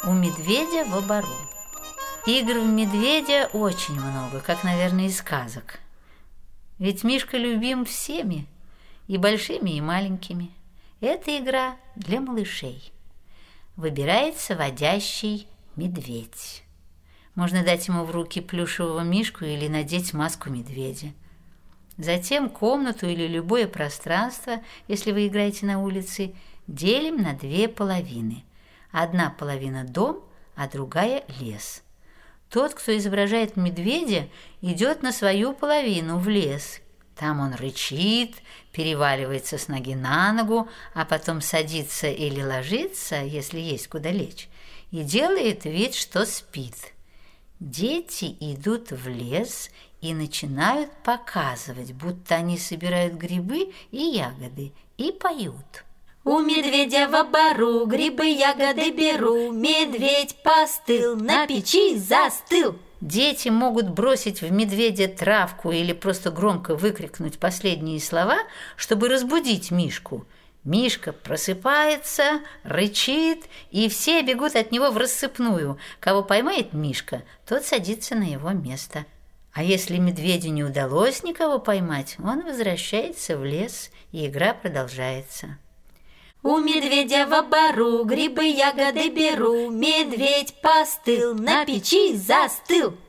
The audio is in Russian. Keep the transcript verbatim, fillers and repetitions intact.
У медведя в обору. Игр в медведя очень много, как, наверное, из сказок. Ведь Мишка любим всеми, и большими, и маленькими. Это игра для малышей. Выбирается водящий медведь. Можно дать ему в руки плюшевого мишку или надеть маску медведя. Затем комнату или любое пространство, если вы играете на улице, делим на две половины. Одна половина – дом, а другая – лес. Тот, кто изображает медведя, идет на свою половину в лес. Там он рычит, переваливается с ноги на ногу, а потом садится или ложится, если есть куда лечь, и делает вид, что спит. Дети идут в лес и начинают показывать, будто они собирают грибы и ягоды, и поют. У медведя в обору грибы, ягоды беру, медведь постыл, на печи застыл. Дети могут бросить в медведя травку или просто громко выкрикнуть последние слова, чтобы разбудить Мишку. Мишка просыпается, рычит, и все бегут от него в рассыпную. Кого поймает Мишка, тот садится на его место. А если медведю не удалось никого поймать, он возвращается в лес, и игра продолжается. У медведя в обору грибы, ягоды беру, медведь постыл, на печи застыл.